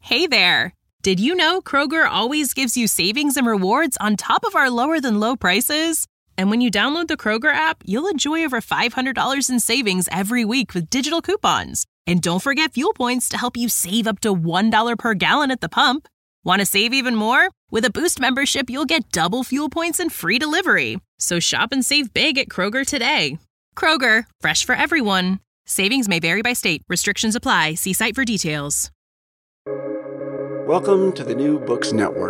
Hey there! Did you know Kroger always gives you savings and rewards on top of our lower than low prices? And when you download the Kroger app, you'll enjoy over $500 in savings every week with digital coupons. And don't forget fuel points to help you save up to $1 per gallon at the pump. Want to save even more? With a Boost membership, you'll get double fuel points and free delivery. So shop and save big at Kroger today. Kroger, fresh for everyone. Savings may vary by state. Restrictions apply. See site for details. Welcome to the New Books Network.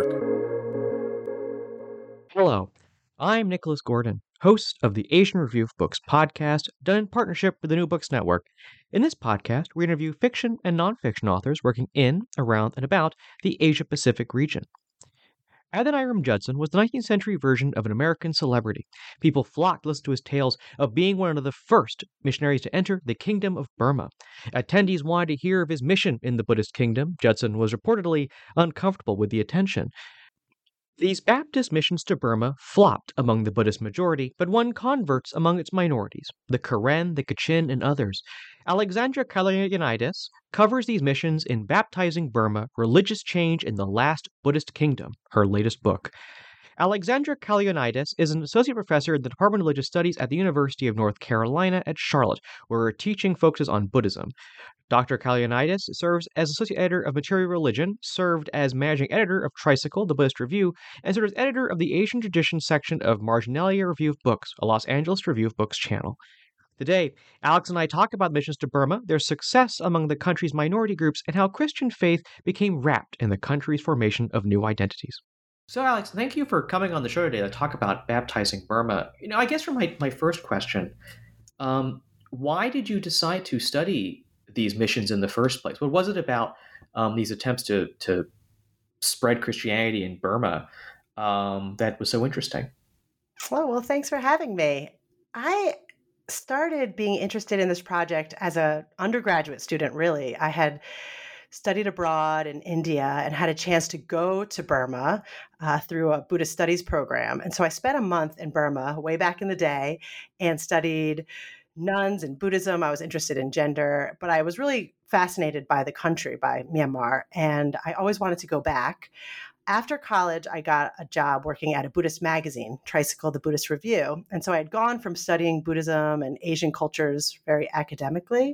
Hello, I'm Nicholas Gordon, host of the Asian Review of Books podcast, done in partnership with the New Books Network. In this podcast, we interview fiction and nonfiction authors working in, around, and about the Asia-Pacific region. Adoniram Judson was the 19th century version of an American celebrity. People flocked to listen to his tales of being one of the first missionaries to enter the Kingdom of Burma. Attendees wanted to hear of his mission in the Buddhist kingdom. Judson was reportedly uncomfortable with the attention. These Baptist missions to Burma flopped among the Buddhist majority, but won converts among its minorities, the Karen, the Kachin, and others. Alexandra Kalyanides covers these missions in Baptizing Burma, Religious Change in the Last Buddhist Kingdom, her latest book. Alexandra Kalyanides is an associate professor in the Department of Religious Studies at the University of North Carolina at Charlotte, where her teaching focuses on Buddhism. Dr. Kalyanides serves as associate editor of Material Religion, served as managing editor of Tricycle, the Buddhist Review, and served as editor of the Asian Tradition section of Marginalia Review of Books, a Los Angeles Review of Books channel. Today, Alex and I talk about missions to Burma, their success among the country's minority groups, and how Christian faith became wrapped in the country's formation of new identities. So, Alex, thank you for coming on the show today to talk about Baptizing Burma. I guess for my first question, why did you decide to study these missions in the first place? What was it about these attempts to spread Christianity in Burma that was so interesting? Well, thanks for having me. I started being interested in this project as an undergraduate student, really. I had studied abroad in India and had a chance to go to Burma through a Buddhist studies program. And so I spent a month in Burma way back in the day and studied nuns and Buddhism. I was interested in gender, but I was really fascinated by the country, by Myanmar, and I always wanted to go back. After college, I got a job working at a Buddhist magazine, Tricycle, the Buddhist Review. And so I had gone from studying Buddhism and Asian cultures very academically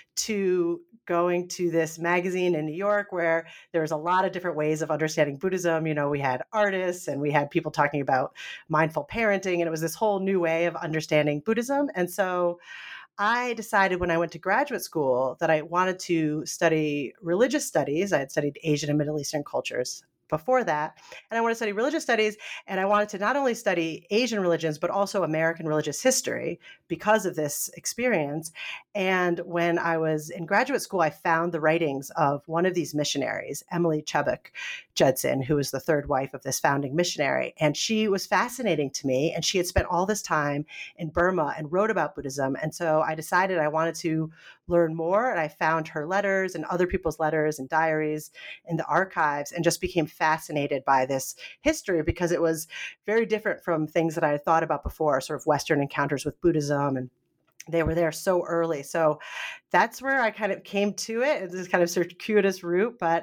to going to this magazine in New York where there was a lot of different ways of understanding Buddhism. We had artists and we had people talking about mindful parenting, and it was this whole new way of understanding Buddhism. And so I decided when I went to graduate school that I wanted to study religious studies. I had studied Asian and Middle Eastern cultures before that. And I wanted to study religious studies, and I wanted to not only study Asian religions, but also American religious history because of this experience. And when I was in graduate school, I found the writings of one of these missionaries, Emily Chubbuck Judson, who was the third wife of this founding missionary. And she was fascinating to me. And she had spent all this time in Burma and wrote about Buddhism. And so I decided I wanted to learn more. And I found her letters and other people's letters and diaries in the archives and just became fascinated by this history because it was very different from things that I had thought about before, sort of Western encounters with Buddhism, and they were there so early. So that's where I kind of came to it. It's this kind of circuitous route, but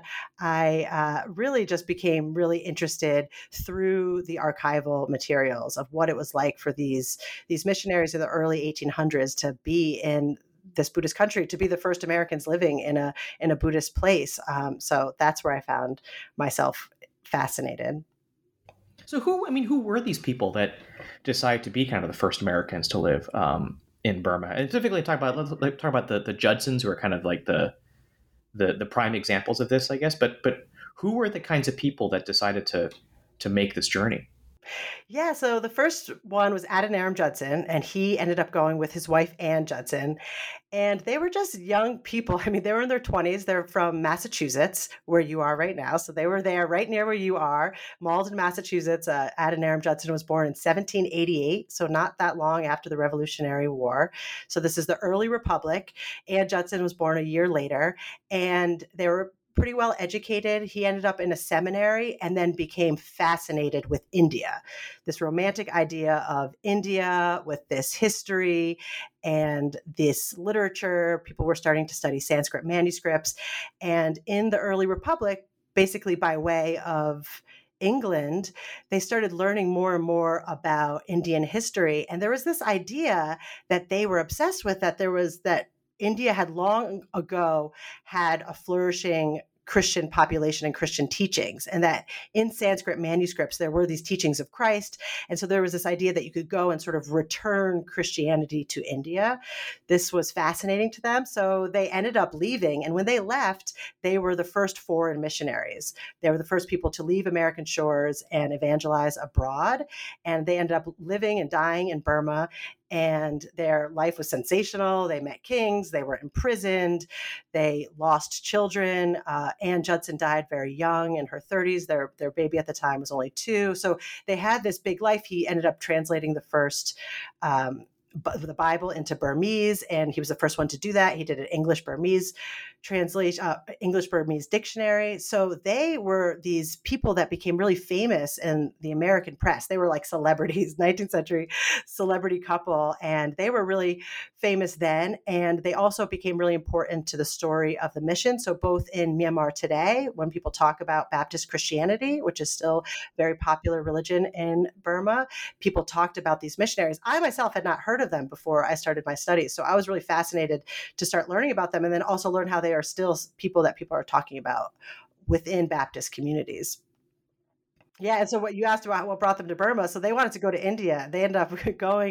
I really just became really interested through the archival materials of what it was like for these missionaries in the early 1800s to be in this Buddhist country, to be the first Americans living in a Buddhist place. So that's where I found myself fascinated. So who were these people that decided to be kind of the first Americans to live in Burma? And specifically let's talk about the Judsons, who are kind of like the prime examples of this, I guess. But who were the kinds of people that decided to make this journey? Yeah, so the first one was Adoniram Judson, and he ended up going with his wife, Ann Judson. And they were just young people. I mean, they were in their 20s. They're from Massachusetts, where you are right now. So they were there right near where you are, Malden, Massachusetts. Adoniram Judson was born in 1788, so not that long after the Revolutionary War. So this is the early Republic. Ann Judson was born a year later. And they were pretty well educated. He ended up in a seminary and then became fascinated with India, this romantic idea of India with this history and this literature. People were starting to study Sanskrit manuscripts. And in the early Republic, basically by way of England, they started learning more and more about Indian history. And there was this idea that they were obsessed with, that India had long ago had a flourishing Christian population and Christian teachings, and that in Sanskrit manuscripts, there were these teachings of Christ. And so there was this idea that you could go and sort of return Christianity to India. This was fascinating to them. So they ended up leaving. And when they left, they were the first foreign missionaries. They were the first people to leave American shores and evangelize abroad. And they ended up living and dying in Burma. And their life was sensational. They met kings. They were imprisoned. They lost children. Anne Judson died very young, in her 30s. Their baby at the time was only 2. So they had this big life. He ended up translating the first the Bible into Burmese, and he was the first one to do that. He did an English-Burmese translation, English-Burmese dictionary. So they were these people that became really famous in the American press. They were like celebrities, 19th century celebrity couple, and they were really famous then. And they also became really important to the story of the mission. So both in Myanmar today, when people talk about Baptist Christianity, which is still very popular religion in Burma, people talked about these missionaries. I myself had not heard of them before I started my studies. So I was really fascinated to start learning about them, and then also learn how they are still people that people are talking about within Baptist communities. Yeah. And so what you asked about what brought them to Burma. So they wanted to go to India. They ended up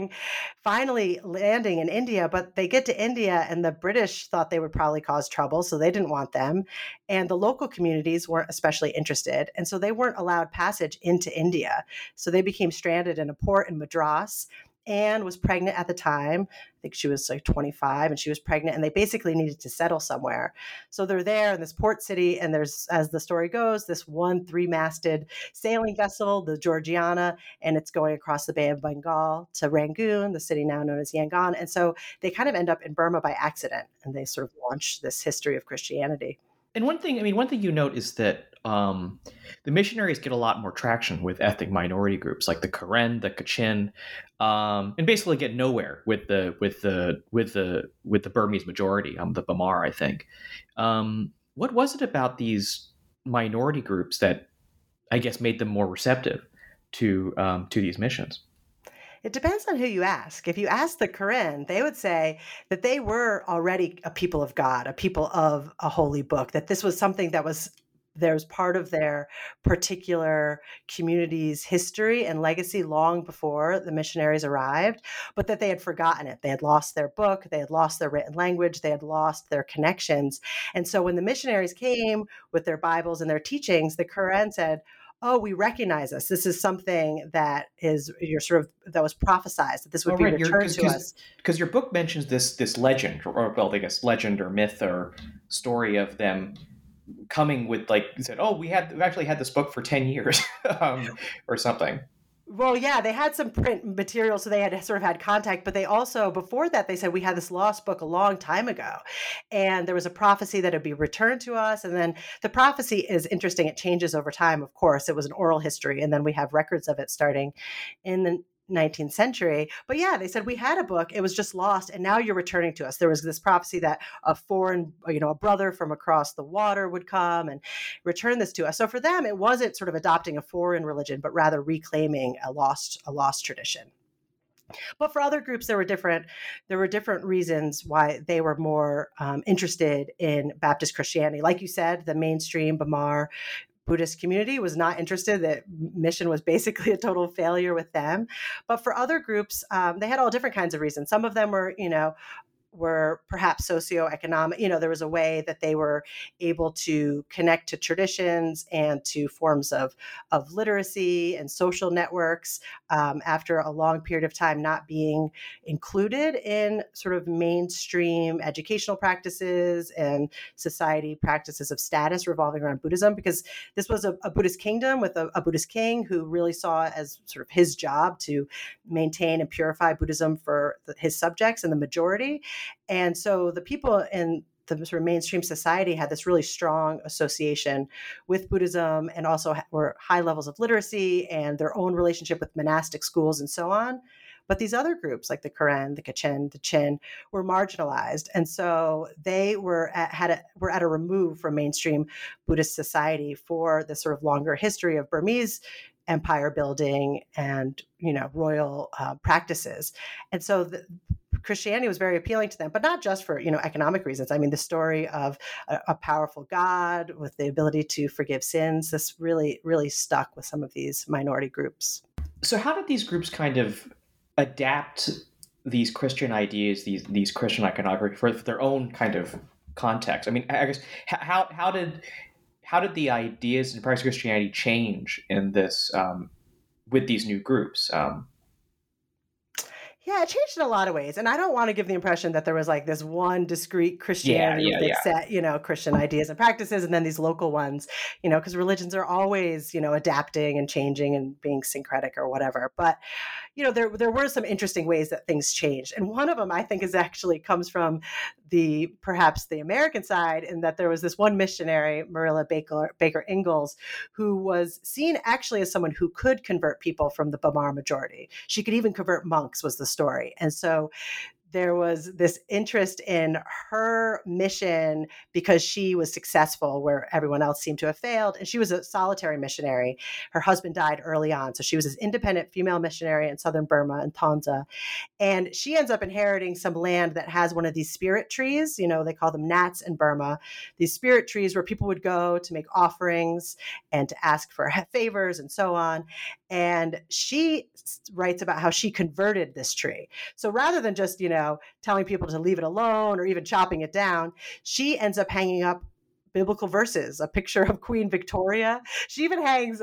finally landing in India, but they get to India and the British thought they would probably cause trouble. So they didn't want them. And the local communities weren't especially interested. And so they weren't allowed passage into India. So they became stranded in a port in Madras. Anne was pregnant at the time. I think she was like 25 and she was pregnant, and they basically needed to settle somewhere. So they're there in this port city, and there's, as the story goes, this one 3-masted sailing vessel, the Georgiana, and it's going across the Bay of Bengal to Rangoon, the city now known as Yangon. And so they kind of end up in Burma by accident, and they sort of launch this history of Christianity. And one thing you note is that the missionaries get a lot more traction with ethnic minority groups like the Karen, the Kachin, and basically get nowhere with the Burmese majority, the Bamar, I think. What was it about these minority groups that I guess made them more receptive to these missions? It depends on who you ask. If you ask the Karen, they would say that they were already a people of God, a people of a holy book, that this was something that was there's part of their particular community's history and legacy long before the missionaries arrived, but that they had forgotten it. They had lost their book, they had lost their written language, they had lost their connections. And so when the missionaries came with their Bibles and their teachings, the Karen said, oh, we recognize this. This is something that that was prophesied, that this would be returned to us. Because your book mentions this legend, I guess legend or myth or story of them coming with, like you said, we've actually had this book for 10 years or something. Well, yeah, they had some print material, so they had sort of had contact, but they also, before that, they said we had this lost book a long time ago, and there was a prophecy that it would be returned to us. And then the prophecy is interesting. It changes over time, of course. It was an oral history, and then we have records of it starting in the 19th century. But yeah, they said we had a book, it was just lost, and now you're returning to us. There was this prophecy that a foreign, a brother from across the water would come and return this to us. So for them, it wasn't sort of adopting a foreign religion, but rather reclaiming a lost tradition. But for other groups, there were different reasons why they were more interested in Baptist Christianity. Like you said, the mainstream Bamar Buddhist community was not interested. That mission was basically a total failure with them. But for other groups, they had all different kinds of reasons. Some of them were perhaps socioeconomic. There was a way that they were able to connect to traditions and to forms of literacy and social networks after a long period of time not being included in sort of mainstream educational practices and society practices of status revolving around Buddhism, because this was a Buddhist kingdom with a Buddhist king who really saw it as sort of his job to maintain and purify Buddhism for his subjects and the majority. And so the people in the sort of mainstream society had this really strong association with Buddhism, and also were high levels of literacy and their own relationship with monastic schools and so on. But these other groups like the Karen, the Kachin, the Chin were marginalized. And so they were at a remove from mainstream Buddhist society for this sort of longer history of Burmese empire building and, royal practices. And so Christianity was very appealing to them, but not just for, economic reasons. I mean, the story of a powerful God with the ability to forgive sins, this really, really stuck with some of these minority groups. So how did these groups kind of adapt these Christian ideas, these Christian iconography for their own kind of context? I mean, I guess how did the ideas and practice of Christianity change in this with these new groups? Yeah, it changed in a lot of ways. And I don't want to give the impression that there was like this one discrete Christianity that set, Christian ideas and practices, and then these local ones, because religions are always, adapting and changing and being syncretic or whatever. But, there were some interesting ways that things changed. And one of them, I think, comes from perhaps the American side, in that there was this one missionary, Marilla Baker Ingalls, who was seen actually as someone who could convert people from the Bamar majority. She could even convert monks, was the story. And so there was this interest in her mission because she was successful where everyone else seemed to have failed. And she was a solitary missionary. Her husband died early on. So she was this independent female missionary in southern Burma and Tanza. And she ends up inheriting some land that has one of these spirit trees. They call them nats in Burma. These spirit trees where people would go to make offerings and to ask for favors and so on. And she writes about how she converted this tree. So rather than just, telling people to leave it alone or even chopping it down, she ends up hanging up biblical verses, a picture of Queen Victoria. She even hangs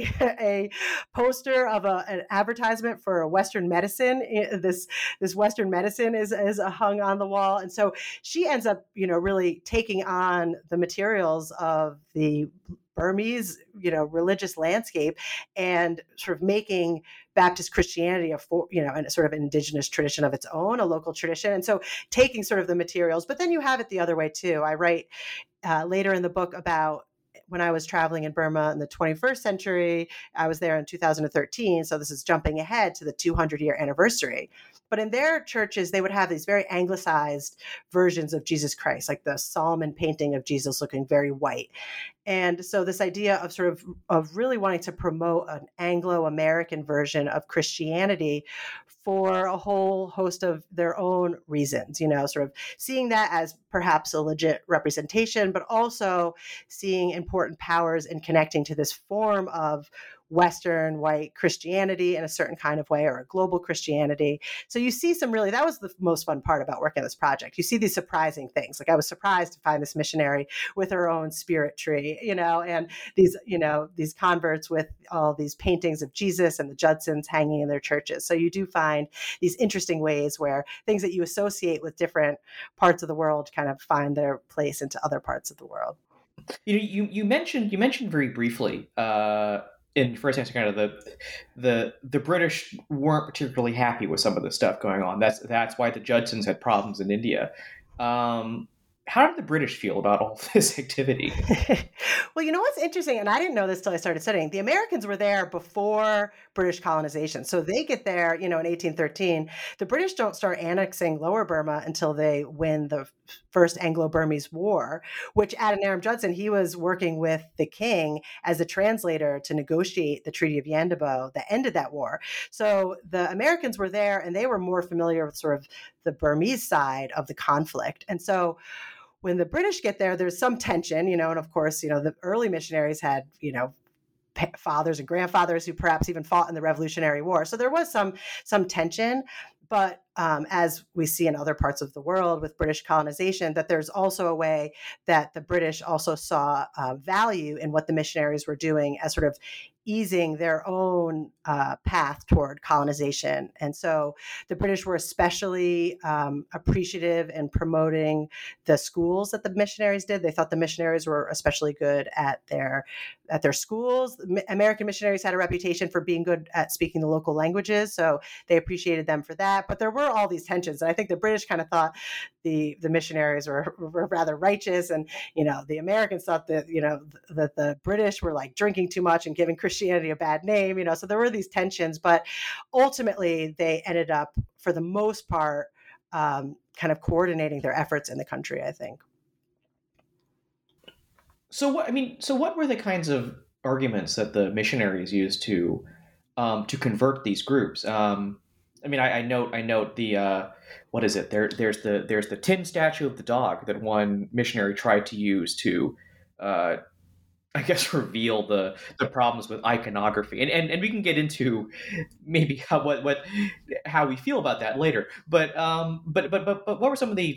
a poster of an advertisement for a Western medicine. This Western medicine is hung on the wall. And so she ends up, really taking on the materials of the Burmese, religious landscape and sort of making Baptist Christianity a sort of indigenous tradition of its own, a local tradition. And so taking sort of the materials, but then you have it the other way too. I write later in the book about when I was traveling in Burma in the 21st century. I was there in 2013. So this is jumping ahead to the 200-year anniversary. But in their churches, they would have these very anglicized versions of Jesus Christ, like the Solomon painting of Jesus looking very white. And so this idea of really wanting to promote an Anglo-American version of Christianity for a whole host of their own reasons, sort of seeing that as perhaps a legit representation, but also seeing important powers in connecting to this form of Western white Christianity in a certain kind of way, or a global Christianity. So you see that was the most fun part about working on this project. You see these surprising things. Like I was surprised to find this missionary with her own spirit tree, and these converts with all these paintings of Jesus and the Judsons hanging in their churches. So you do find these interesting ways where things that you associate with different parts of the world kind of find their place into other parts of the world. You mentioned very briefly in first answer kind of the British weren't particularly happy with some of the stuff going on. That's why the Judsons had problems in India. How did the British feel about all this activity? Well, what's interesting, and I didn't know this till I started studying, the Americans were there before British colonization. So they get there, in 1813. The British don't start annexing Lower Burma until they win the first Anglo-Burmese War, which Adoniram Judson, he was working with the king as a translator to negotiate the Treaty of Yandabo that ended that war. So the Americans were there and they were more familiar with sort of the Burmese side of the conflict. And so when the British get there, there's some tension, and of course, the early missionaries had, fathers and grandfathers who perhaps even fought in the Revolutionary War. So there was some tension. But as we see in other parts of the world with British colonization, that there's also a way that the British also saw value in what the missionaries were doing as sort of easing their own path toward colonization. And so the British were especially appreciative in promoting the schools that the missionaries did. They thought the missionaries were especially good at their schools. American missionaries had a reputation for being good at speaking the local languages, so they appreciated them for that. But there were were all these tensions. And I think the British kind of thought the missionaries were rather righteous, and the Americans thought that that the British were like drinking too much and giving Christianity a bad name. So there were these tensions, but ultimately they ended up, for the most part, kind of coordinating their efforts in the country, I think. So what were the kinds of arguments that the missionaries used to convert these groups? I note the what is it? There's the tin statue of the dog that one missionary tried to use to, I guess, reveal the problems with iconography, and we can get into maybe how we feel about that later. But what were some of the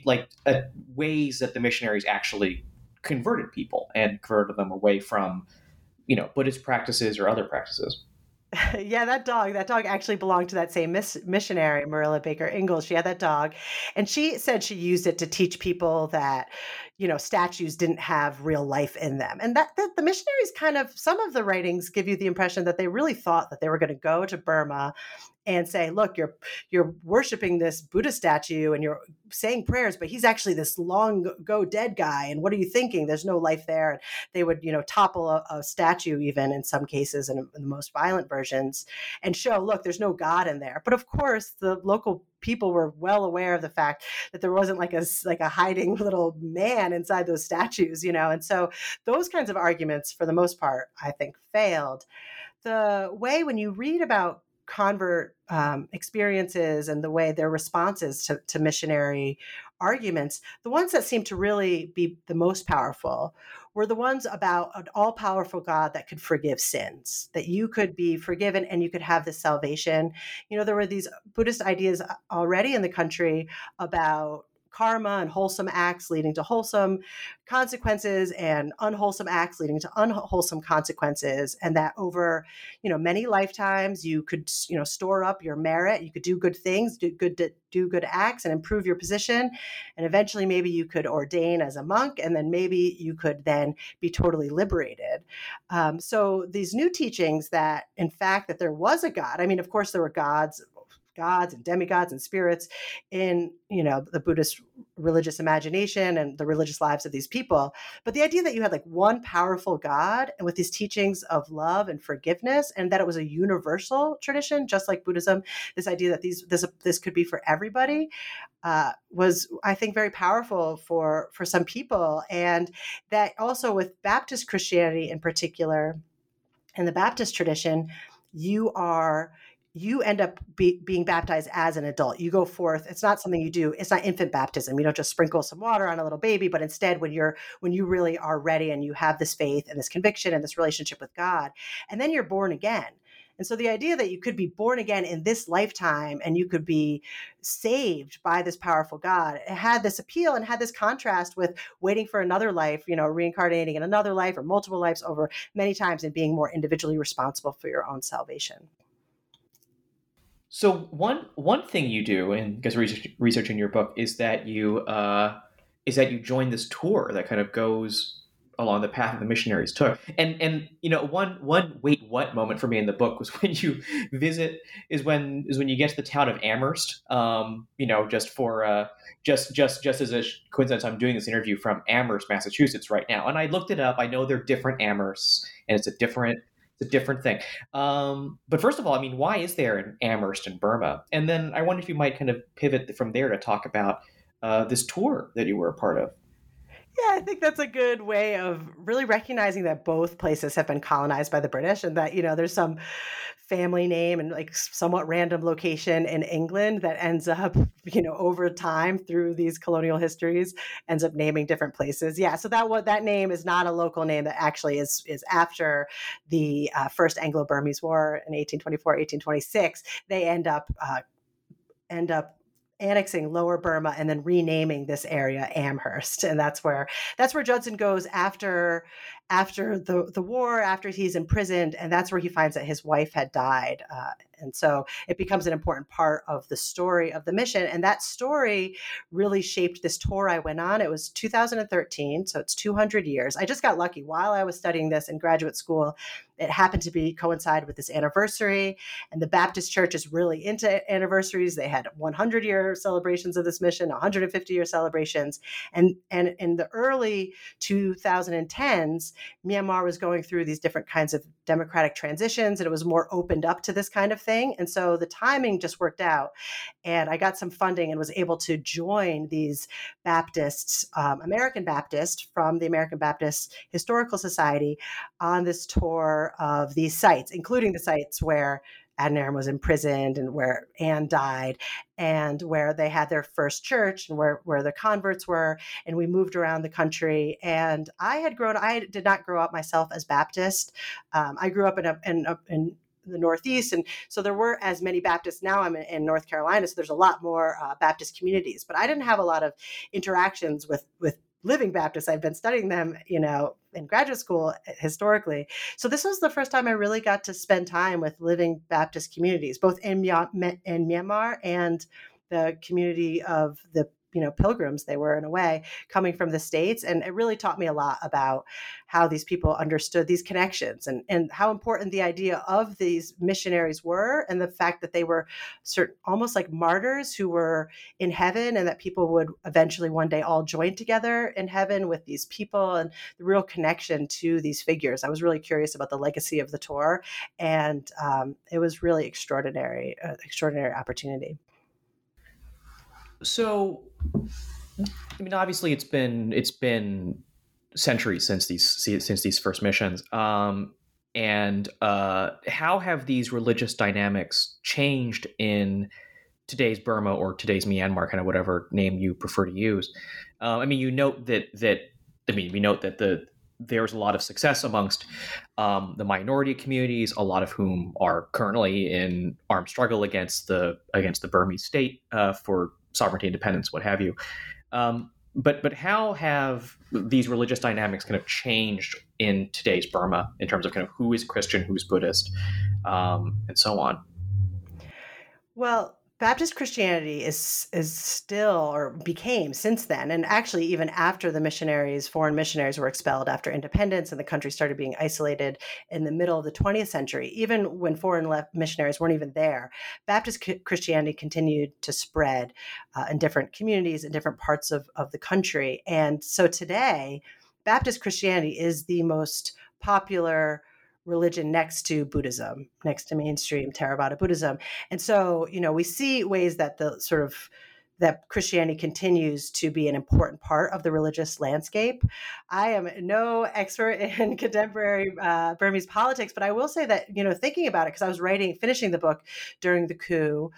ways that the missionaries actually converted people and converted them away from Buddhist practices or other practices? Yeah, that dog actually belonged to that same missionary, Marilla Baker Ingalls. She had that dog, and she said she used it to teach people that, statues didn't have real life in them. And that the missionaries some of the writings give you the impression that they really thought that they were going to go to Burma and say, look, you're worshiping this Buddha statue and you're saying prayers, but he's actually this long ago dead guy. And what are you thinking? There's no life there. And they would, topple a statue, even in some cases, in the most violent versions, and show, look, there's no God in there. But of course, the local people were well aware of the fact that there wasn't like a hiding little man inside those statues, And so those kinds of arguments, for the most part, I think failed. The way, when you read about convert experiences and the way their responses to missionary arguments, the ones that seem to really be the most powerful were the ones about an all-powerful God that could forgive sins, that you could be forgiven and you could have this salvation. There were these Buddhist ideas already in the country about karma and wholesome acts leading to wholesome consequences, and unwholesome acts leading to unwholesome consequences, and that over many lifetimes you could store up your merit, you could do good things, do good acts and improve your position, and eventually maybe you could ordain as a monk, and then maybe you could then be totally liberated. So these new teachings that, in fact, that there was a God. Of course there were gods and demigods and spirits in the Buddhist religious imagination and the religious lives of these people, but the idea that you had like one powerful God, and with these teachings of love and forgiveness, and that it was a universal tradition, just like Buddhism, this idea that this could be for everybody, was, I think, very powerful for some people. And that also with Baptist Christianity in particular, in the Baptist tradition, you end up being baptized as an adult. You go forth. It's not something you do. It's not infant baptism. You don't just sprinkle some water on a little baby, but instead when you really are ready and you have this faith and this conviction and this relationship with God, and then you're born again. And so the idea that you could be born again in this lifetime and you could be saved by this powerful God, it had this appeal and had this contrast with waiting for another life, reincarnating in another life or multiple lives over many times and being more individually responsible for your own salvation. So one thing you do, and because researching your book, is that you join this tour that kind of goes along the path that the missionaries took. And one wait what moment for me in the book was when you visit when you get to the town of Amherst. Just as a coincidence, I'm doing this interview from Amherst, Massachusetts right now, and I looked it up. I know there are different Amhersts, and it's a different thing. But first of all, why is there an Amherst in Burma? And then I wonder if you might kind of pivot from there to talk about this tour that you were a part of. Yeah, I think that's a good way of really recognizing that both places have been colonized by the British, and that, there's some family name and like somewhat random location in England that ends up, over time through these colonial histories, ends up naming different places. Yeah, so that name is not a local name. That actually is after the First Anglo-Burmese War in 1824, 1826. They end up annexing Lower Burma and then renaming this area Amherst. And that's where Judson goes after the war, after he's imprisoned. And that's where he finds that his wife had died And so it becomes an important part of the story of the mission. And that story really shaped this tour I went on. It was 2013, so it's 200 years. I just got lucky while I was studying this in graduate school. It happened to coincide with this anniversary, and the Baptist Church is really into anniversaries. They had 100-year celebrations of this mission, 150-year celebrations, and in the early 2010s, Myanmar was going through these different kinds of democratic transitions, and it was more opened up to this kind of thing. And so the timing just worked out, and I got some funding and was able to join these Baptists, American Baptists from the American Baptist Historical Society on this tour of these sites, including the sites where Adoniram was imprisoned and where Anne died and where they had their first church and where the converts were. And we moved around the country. And I did not grow up myself as Baptist. I grew up in the Northeast. And so there weren't as many Baptists. Now I'm in North Carolina, so there's a lot more Baptist communities, but I didn't have a lot of interactions with living Baptists. I've been studying them, in graduate school historically. So this was the first time I really got to spend time with living Baptist communities, both in Myanmar and the community of the pilgrims they were, in a way, coming from the States. And it really taught me a lot about how these people understood these connections and how important the idea of these missionaries were, and the fact that they were almost like martyrs who were in heaven, and that people would eventually one day all join together in heaven with these people, and the real connection to these figures. I was really curious about the legacy of the tour, and it was really extraordinary opportunity. So, I mean, obviously, it's been centuries since these first missions, and how have these religious dynamics changed in today's Burma or today's Myanmar, kind of whatever name you prefer to use? We note that there's a lot of success amongst the minority communities, a lot of whom are currently in armed struggle against the Burmese state for sovereignty, independence, what have you. But how have these religious dynamics kind of changed in today's Burma in terms of kind of who is Christian, who's Buddhist, and so on? Well, Baptist Christianity is still, or became since then, and actually even after the foreign missionaries were expelled after independence and the country started being isolated in the middle of the 20th century, even when foreign missionaries weren't even there, Baptist Christianity continued to spread in different communities in different parts of the country. And so today, Baptist Christianity is the most popular religion next to Buddhism, next to mainstream Theravada Buddhism. And so, we see ways that that Christianity continues to be an important part of the religious landscape. I am no expert in contemporary Burmese politics, but I will say that, thinking about it, because I was finishing the book during the coup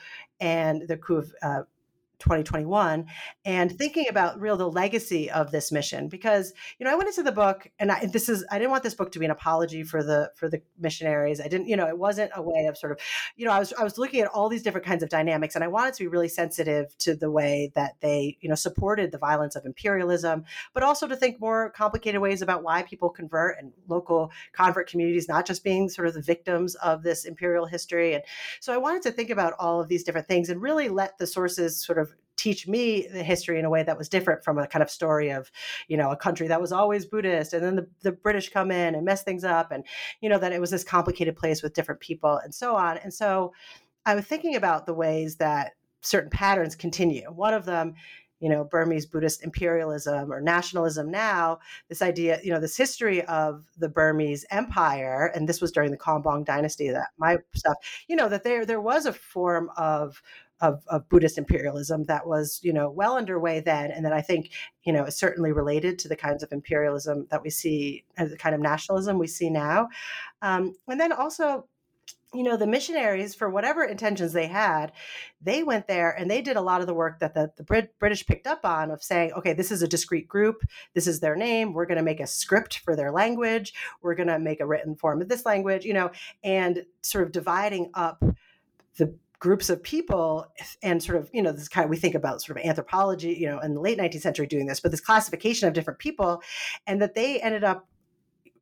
of 2021, and thinking about the legacy of this mission, because I went into the book, and I didn't want this book to be an apology for the missionaries. I didn't, it wasn't a way of I was looking at all these different kinds of dynamics, and I wanted to be really sensitive to the way that they supported the violence of imperialism, but also to think more complicated ways about why people convert, and local convert communities not just being the victims of this imperial history. And so I wanted to think about all of these different things and really let the sources teach me the history in a way that was different from a kind of story of, a country that was always Buddhist, and then the British come in and mess things up, and, that it was this complicated place with different people and so on. And so I was thinking about the ways that certain patterns continue. One of them, Burmese Buddhist imperialism or nationalism now, this idea, this history of the Burmese Empire, and this was during the Kombong dynasty, that that there was a form of Buddhist imperialism that was, well underway then. And that I think, is certainly related to the kinds of imperialism that we see, the kind of nationalism we see now. And then also, the missionaries, for whatever intentions they had, they went there and they did a lot of the work that the British picked up on, of saying, okay, this is a discrete group. This is their name. We're going to make a script for their language. We're going to make a written form of this language, and dividing up the groups of people, and this kind of, we think about anthropology, in the late 19th century doing this, but this classification of different people, and that they ended up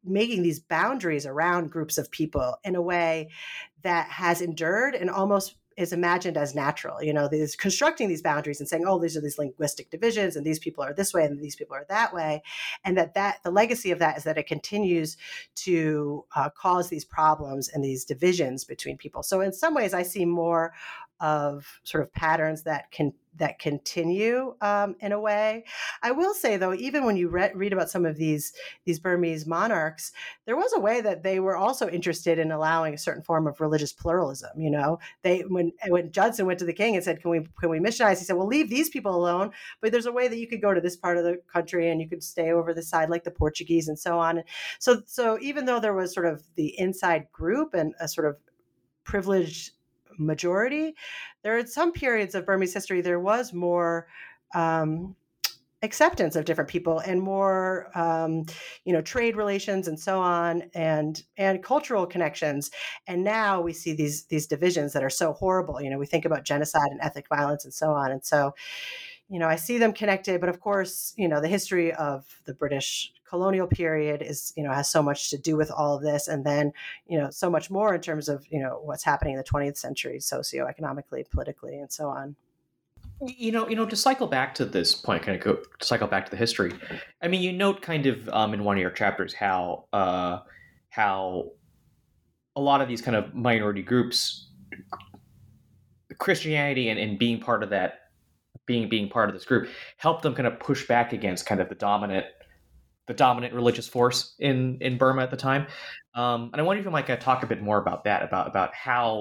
making these boundaries around groups of people in a way that has endured and almost is imagined as natural. These constructing these boundaries and saying, oh, these are these linguistic divisions and these people are this way and these people are that way. And that the legacy of that is that it continues to cause these problems and these divisions between people. So in some ways, I see more of sort of patterns that continue in a way. I will say, though, even when you read about some of these Burmese monarchs, there was a way that they were also interested in allowing a certain form of religious pluralism. When Judson went to the king and said, "Can we missionize?" He said, "Well, leave these people alone, but there's a way that you could go to this part of the country and you could stay over this side, like the Portuguese and so on." So even though there was sort of the inside group and a sort of privileged majority, there are some periods of Burmese history there was more acceptance of different people and more trade relations and so on, and cultural connections. And now we see these divisions that are so horrible. We think about genocide and ethnic violence and so on. And so I see them connected, but of course, the history of the British colonial period is, has so much to do with all of this. And then, so much more in terms of, what's happening in the 20th century, socioeconomically, politically, and so on. To cycle back to this point, cycle back to the history. I mean, you note kind of in one of your chapters how a lot of these kind of minority groups, Christianity and being part of that, being part of this group, helped them kind of push back against kind of the dominant religious force in Burma at the time. And I wonder if you might kind of talk a bit more about that, about how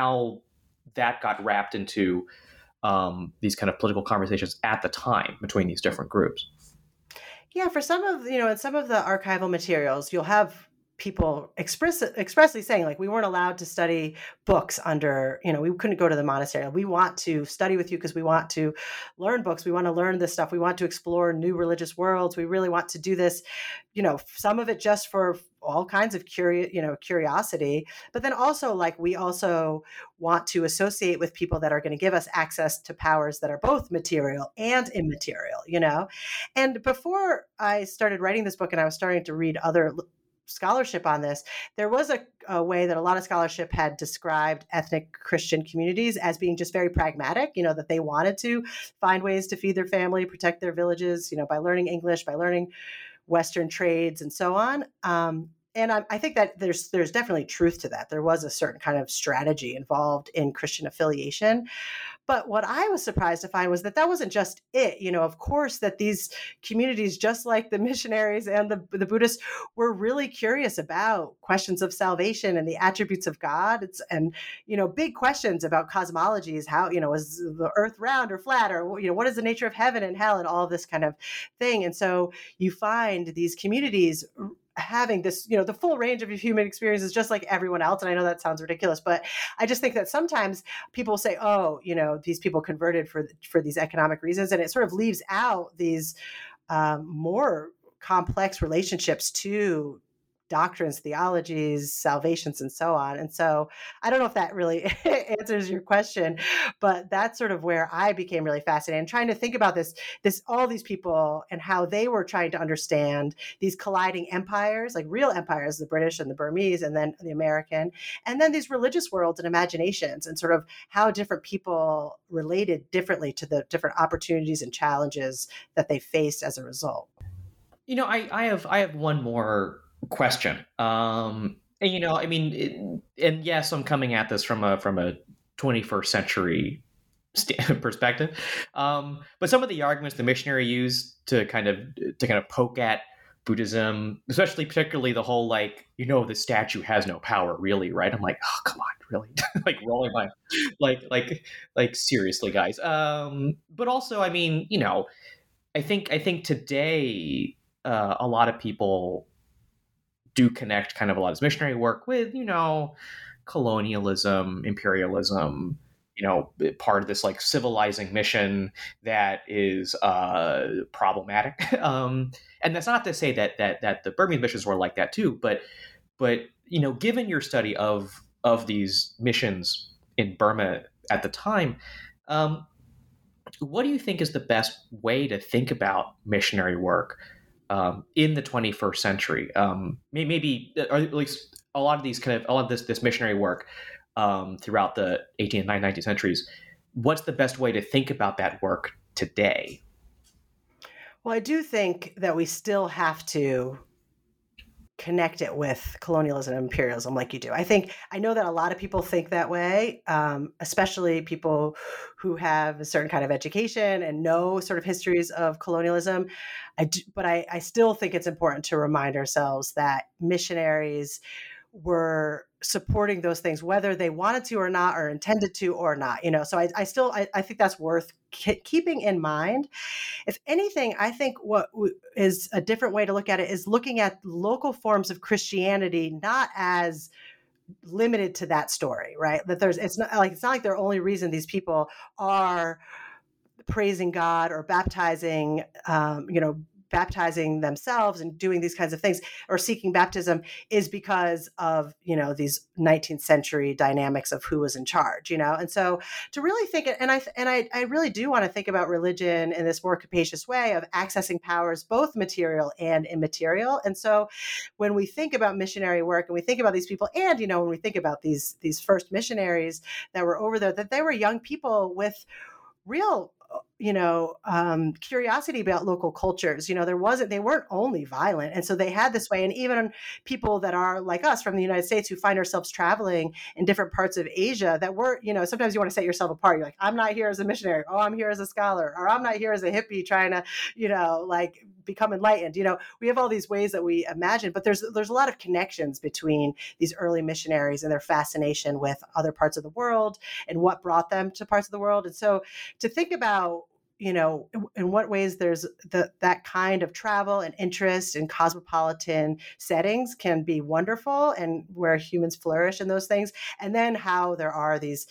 that got wrapped into these kind of political conversations at the time between these different groups. Yeah, for some of in some of the archival materials, you'll have people expressly saying, like, we weren't allowed to study books under, we couldn't go to the monastery. We want to study with you because we want to learn books. We want to learn this stuff. We want to explore new religious worlds. We really want to do this, some of it just for all kinds of curiosity, but then also, like, we also want to associate with people that are going to give us access to powers that are both material and immaterial, And before I started writing this book and I was starting to read other scholarship on this, there was a way that a lot of scholarship had described ethnic Christian communities as being just very pragmatic, that they wanted to find ways to feed their family, protect their villages, by learning English, by learning Western trades and so on. And I think that there's definitely truth to that. There was a certain kind of strategy involved in Christian affiliation. But what I was surprised to find was that wasn't just it. Of course, that these communities, just like the missionaries and the Buddhists, were really curious about questions of salvation and the attributes of God. And big questions about cosmologies. How, is the earth round or flat? Or, what is the nature of heaven and hell and all of this kind of thing? And so you find these communities having this, the full range of human experiences, just like everyone else. And I know that sounds ridiculous, but I just think that sometimes people say, oh, these people converted for these economic reasons. And it sort of leaves out these more complex relationships to doctrines, theologies, salvations, and so on. And so I don't know if that really answers your question, but that's sort of where I became really fascinated and trying to think about all these people and how they were trying to understand these colliding empires, like real empires, the British and the Burmese, and then the American, and then these religious worlds and imaginations, and sort of how different people related differently to the different opportunities and challenges that they faced as a result. I have one more question. And yes, I'm coming at this from a 21st century perspective. But some of the arguments the missionary used to kind of poke at Buddhism, particularly the whole, like, the statue has no power, really, right? I'm like, oh, come on, really? Like, rolling my, like seriously, guys. But also, I think today a lot of people do connect kind of a lot of missionary work with, colonialism, imperialism, part of this like civilizing mission that is problematic. And that's not to say that the Burmese missions were like that too, but given your study of these missions in Burma at the time, what do you think is the best way to think about missionary work in the 21st century? Maybe, or at least a lot of this missionary work throughout the 18th and 19th centuries. What's the best way to think about that work today? Well, I do think that we still have to connect it with colonialism and imperialism like you do. I know that a lot of people think that way, especially people who have a certain kind of education and know sort of histories of colonialism. But I still think it's important to remind ourselves that missionaries were supporting those things, whether they wanted to or not, or intended to or not. So I think that's worth keeping in mind. If anything, I think what is a different way to look at it is looking at local forms of Christianity not as limited to that story, right? It's not like the only reason these people are praising God or baptizing, baptizing themselves and doing these kinds of things or seeking baptism is because of, these 19th century dynamics of who was in charge, and so to really think, and I really do want to think about religion in this more capacious way of accessing powers, both material and immaterial. And so when we think about missionary work and we think about these people, and, when we think about these first missionaries that were over there, that they were young people with real curiosity about local cultures. They weren't only violent. And so they had this way. And even people that are like us from the United States who find ourselves traveling in different parts of Asia that were, sometimes you want to set yourself apart. You're like, I'm not here as a missionary. Oh, I'm here as a scholar, or I'm not here as a hippie trying to, become enlightened. We have all these ways that we imagine, but there's a lot of connections between these early missionaries and their fascination with other parts of the world and what brought them to parts of the world. And so to think about, in what ways there's that kind of travel and interest in cosmopolitan settings can be wonderful, and where humans flourish in those things. And then how there are these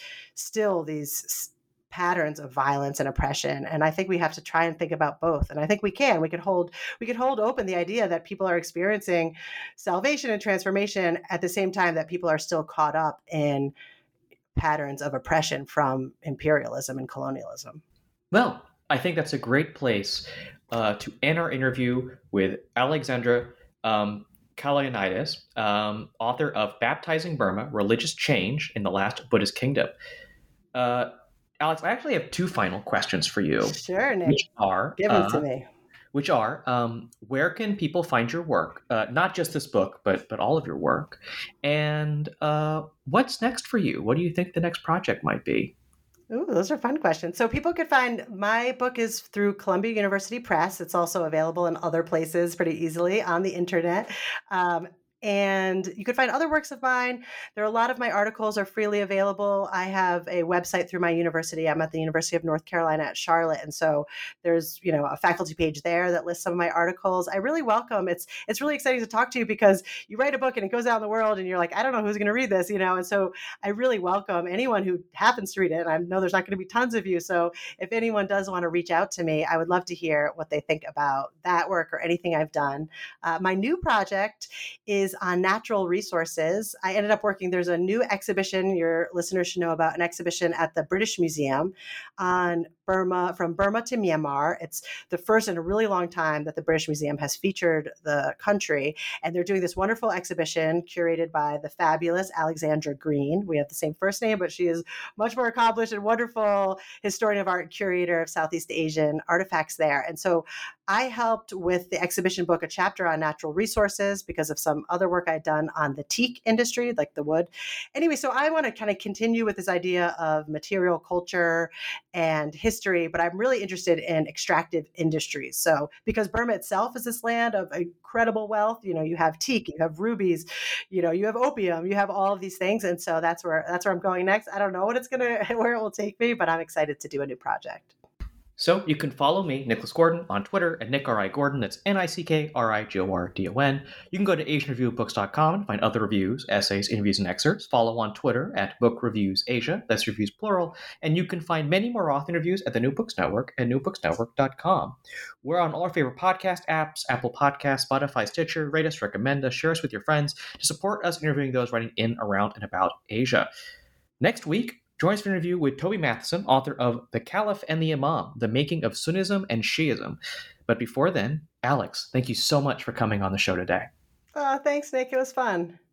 patterns of violence and oppression. And I think we have to try and think about both. And I think we could hold open the idea that people are experiencing salvation and transformation at the same time that people are still caught up in patterns of oppression from imperialism and colonialism. Well, I think that's a great place to end our interview with Alexandra Kalayanidis, author of Baptizing Burma, Religious Change in the Last Buddhist Kingdom. Alex, I actually have two final questions for you. Sure, Nick. Give them to me. Which are, where can people find your work? Not just this book, but all of your work. And what's next for you? What do you think the next project might be? Ooh, those are fun questions. So people could find my book is through Columbia University Press. It's also available in other places pretty easily on the internet. And you could find other works of mine. There are a lot of my articles are freely available. I have a website through my university. I'm at the University of North Carolina at Charlotte. And so there's, a faculty page there that lists some of my articles. I really welcome. It's really exciting to talk to you because you write a book and it goes out in the world and you're like, I don't know who's going to read this, And so I really welcome anyone who happens to read it. And I know there's not going to be tons of you. So if anyone does want to reach out to me, I would love to hear what they think about that work or anything I've done. My new project is on natural resources. I ended up there's a new exhibition your listeners should know about, an exhibition at the British Museum on Burma, from Burma to Myanmar. It's the first in a really long time that the British Museum has featured the country. And they're doing this wonderful exhibition curated by the fabulous Alexandra Green. We have the same first name, but she is much more accomplished and wonderful historian of art, curator of Southeast Asian artifacts there. And so I helped with the exhibition book, a chapter on natural resources because of some other work I'd done on the teak industry, like the wood. Anyway, so I want to kind of continue with this idea of material culture and history, but I'm really interested in extractive industries. So because Burma itself is this land of incredible wealth, you have teak, you have rubies, you have opium, you have all of these things. And so that's where I'm going next. I don't know where it will take me, but I'm excited to do a new project. So you can follow me, Nicholas Gordon, on Twitter at NickRIGordon. That's NickRIGordon. You can go to AsianReviewBooks.com and find other reviews, essays, interviews, and excerpts. Follow on Twitter at Book Reviews Asia. That's reviews plural. And you can find many more author interviews at the New Books Network at newbooksnetwork.com. We're on all our favorite podcast apps, Apple Podcasts, Spotify, Stitcher. Rate us, recommend us, share us with your friends to support us interviewing those writing in, around, and about Asia. Next week, join us for an interview with Toby Matheson, author of The Caliph and the Imam, The Making of Sunnism and Shiism. But before then, Alex, thank you so much for coming on the show today. Oh, thanks, Nick. It was fun.